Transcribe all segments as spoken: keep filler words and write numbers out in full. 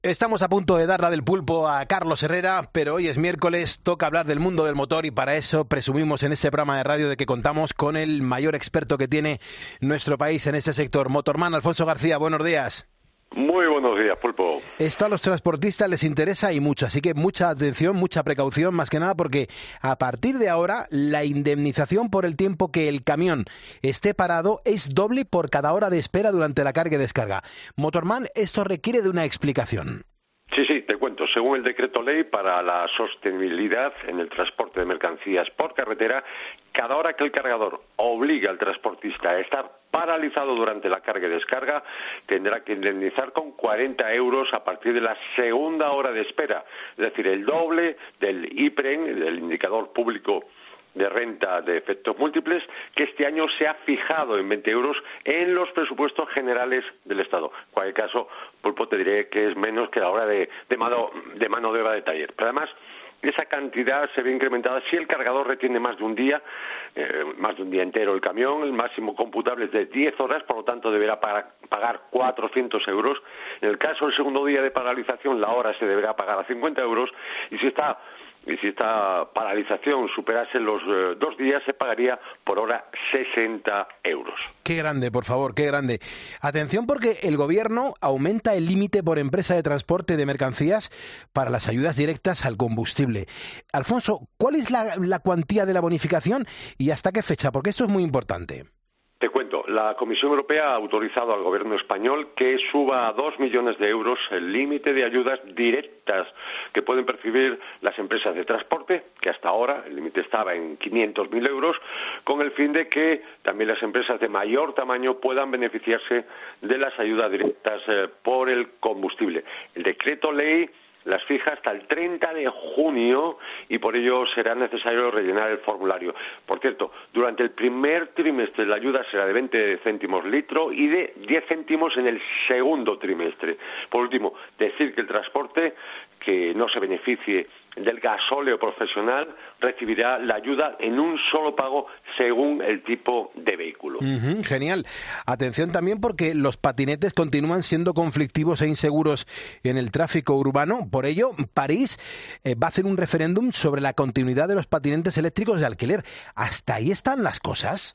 Estamos a punto de dar la del pulpo a Carlos Herrera, pero hoy es miércoles, toca hablar del mundo del motor y para eso presumimos en este programa de radio de que contamos con el mayor experto que tiene nuestro país en este sector. Motorman Alfonso García, buenos días. Muy buenos días, pulpo. Esto a los transportistas les interesa y mucho, así que mucha atención, mucha precaución, más que nada porque a partir de ahora la indemnización por el tiempo que el camión esté parado es doble por cada hora de espera durante la carga y descarga. Motorman, esto requiere de una explicación. Sí, sí, te cuento. Según el decreto ley para la sostenibilidad en el transporte de mercancías por carretera, cada hora que el cargador obliga al transportista a estar paralizado durante la carga y descarga, tendrá que indemnizar con cuarenta euros a partir de la segunda hora de espera, es decir, el doble del I P R E N, del indicador público de renta de efectos múltiples, que este año se ha fijado en veinte euros en los presupuestos generales del Estado. En cualquier caso, pulpo, te diré que es menos que la hora de, de, mano, de mano de obra de taller. Pero además, esa cantidad se ve incrementada si el cargador retiene más de un día, eh, más de un día entero el camión. El máximo computable es de diez horas, por lo tanto deberá pagar, pagar cuatrocientos euros. En el caso del segundo día de paralización, la hora se deberá pagar a cincuenta euros. Y si está... Y si esta paralización superase los eh, dos días, se pagaría por hora sesenta euros. Qué grande, por favor, qué grande. Atención porque el Gobierno aumenta el límite por empresa de transporte de mercancías para las ayudas directas al combustible. Alfonso, ¿cuál es la, la cuantía de la bonificación y hasta qué fecha? Porque esto es muy importante. Te cuento, la Comisión Europea ha autorizado al Gobierno español que suba a dos millones de euros el límite de ayudas directas que pueden percibir las empresas de transporte, que hasta ahora el límite estaba en quinientos mil euros, con el fin de que también las empresas de mayor tamaño puedan beneficiarse de las ayudas directas eh, por el combustible. El decreto ley las fija hasta el treinta de junio y por ello será necesario rellenar el formulario. Por cierto, durante el primer trimestre la ayuda será de veinte céntimos litro y de diez céntimos en el segundo trimestre. Por último, decir que el transporte que no se beneficie del gasóleo profesional recibirá la ayuda en un solo pago según el tipo de vehículo. Uh-huh, genial. Atención también porque los patinetes continúan siendo conflictivos e inseguros en el tráfico urbano. Por ello, París eh, va a hacer un referéndum sobre la continuidad de los patinetes eléctricos de alquiler. ¿Hasta ahí están las cosas?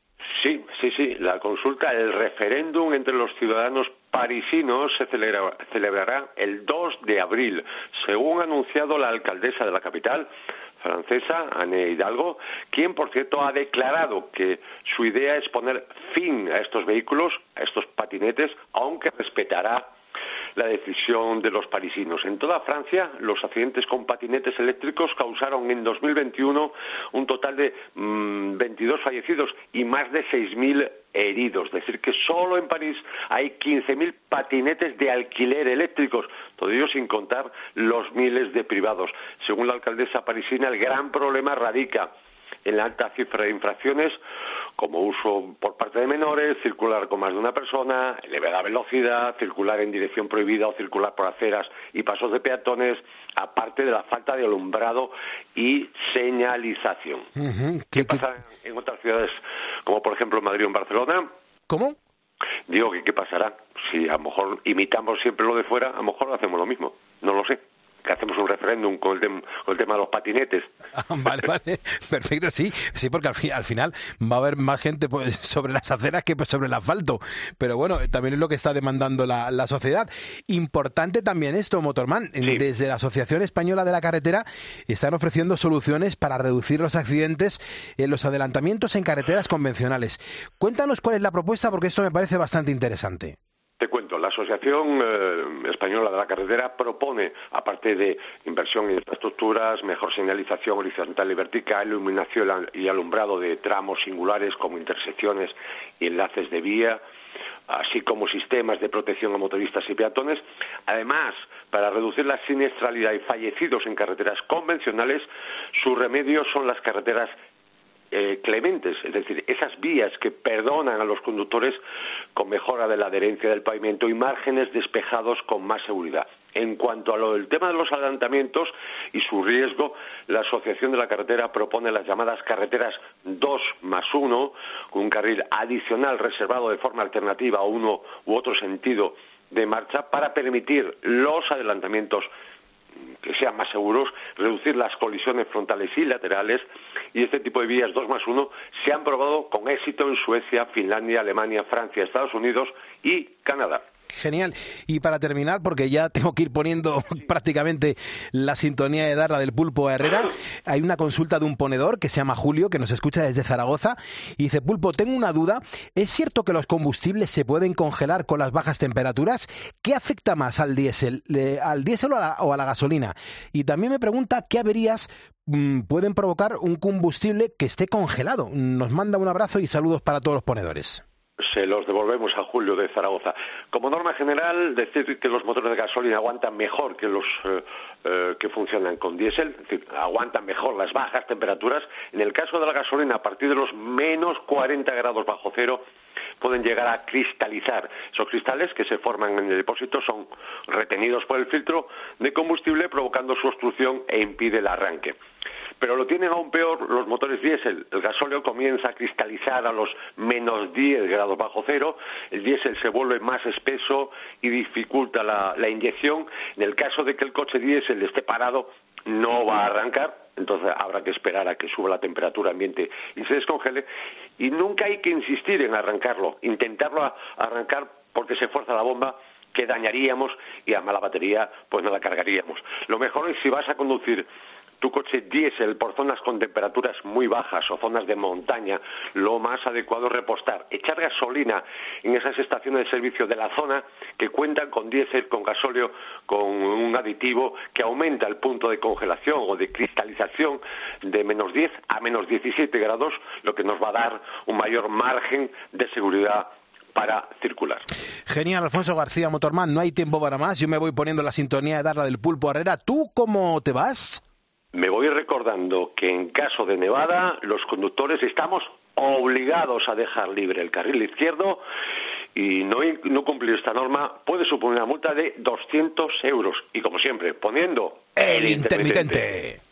Sí, sí, sí. La consulta, el referéndum entre los ciudadanos parisinos se celebra, celebrará el dos de abril, según ha anunciado la alcaldesa de la capital francesa, Anne Hidalgo, quien, por cierto, ha declarado que su idea es poner fin a estos vehículos, a estos patinetes, aunque respetará la decisión de los parisinos. En toda Francia, los accidentes con patinetes eléctricos causaron en dos mil veintiuno un total de mmm, veintidós fallecidos y más de seis mil heridos. Es decir, que solo en París hay quince mil patinetes de alquiler eléctricos, todo ello sin contar los miles de privados. Según la alcaldesa parisina, el gran problema radica en la alta cifra de infracciones, como uso por parte de menores, circular con más de una persona, elevada velocidad, circular en dirección prohibida o circular por aceras y pasos de peatones, aparte de la falta de alumbrado y señalización. Uh-huh. ¿Qué, ¿Qué pasa en otras ciudades, como por ejemplo Madrid o en Barcelona? ¿Cómo? Digo que qué pasará. Si a lo mejor imitamos siempre lo de fuera, a lo mejor hacemos lo mismo. No lo sé. Que hacemos un referéndum con el, tem- con el tema de los patinetes. Ah, vale, vale, perfecto, sí, sí, porque al, fi- al final va a haber más gente pues, sobre las aceras que pues, sobre el asfalto, pero bueno, también es lo que está demandando la, la sociedad. Importante también esto, Motorman, Sí. Desde la Asociación Española de la Carretera están ofreciendo soluciones para reducir los accidentes en los adelantamientos en carreteras convencionales. Cuéntanos cuál es la propuesta, porque esto me parece bastante interesante. Te cuento, la Asociación eh, Española de la Carretera propone, aparte de inversión en infraestructuras, mejor señalización horizontal y vertical, iluminación y alumbrado de tramos singulares como intersecciones y enlaces de vía, así como sistemas de protección a motoristas y peatones. Además, para reducir la siniestralidad y fallecidos en carreteras convencionales, su remedio son las carreteras Eh, clementes, es decir, esas vías que perdonan a los conductores con mejora de la adherencia del pavimento y márgenes despejados con más seguridad. En cuanto a lo del tema de los adelantamientos y su riesgo, la Asociación de la Carretera propone las llamadas carreteras dos más uno, con un carril adicional reservado de forma alternativa a uno u otro sentido de marcha para permitir los adelantamientos que sean más seguros, reducir las colisiones frontales y laterales, y este tipo de vías dos más uno se han probado con éxito en Suecia, Finlandia, Alemania, Francia, Estados Unidos y Canadá. Genial. Y para terminar, porque ya tengo que ir poniendo prácticamente la sintonía de Darla del Pulpo a Herrera, hay una consulta de un ponedor que se llama Julio, que nos escucha desde Zaragoza, y dice: Pulpo, tengo una duda. ¿Es cierto que los combustibles se pueden congelar con las bajas temperaturas? ¿Qué afecta más al diésel, eh, al diésel o a, la, o a la gasolina? Y también me pregunta qué averías mmm, pueden provocar un combustible que esté congelado. Nos manda un abrazo y saludos para todos los ponedores. Se los devolvemos a Julio de Zaragoza. Como norma general, decir que los motores de gasolina aguantan mejor que los eh, eh, que funcionan con diésel, es decir, aguantan mejor las bajas temperaturas. En el caso de la gasolina, a partir de los menos cuarenta grados bajo cero, pueden llegar a cristalizar. Esos cristales que se forman en el depósito son retenidos por el filtro de combustible, provocando su obstrucción e impide el arranque. Pero lo tienen aún peor los motores diésel. El gasóleo comienza a cristalizar a los menos diez grados bajo cero, el diésel se vuelve más espeso y dificulta la, la inyección. En el caso de que el coche diésel esté parado, no va a arrancar, entonces habrá que esperar a que suba la temperatura ambiente y se descongele. Y nunca hay que insistir en arrancarlo, intentarlo arrancar porque se fuerza la bomba, que dañaríamos, y a mala batería pues no la cargaríamos. Lo mejor es, si vas a conducir tu coche diésel por zonas con temperaturas muy bajas o zonas de montaña, lo más adecuado es repostar, echar gasolina en esas estaciones de servicio de la zona que cuentan con diésel, con gasóleo, con un aditivo que aumenta el punto de congelación o de cristalización de menos diez a menos diecisiete grados, lo que nos va a dar un mayor margen de seguridad para circular. Genial, Alfonso García, Motorman, no hay tiempo para más. Yo me voy poniendo la sintonía de Darla del Pulpo Herrera. ¿Tú cómo te vas? Me voy recordando que en caso de nevada los conductores estamos obligados a dejar libre el carril izquierdo, y no, no cumplir esta norma puede suponer una multa de doscientos euros. Y como siempre, poniendo el intermitente.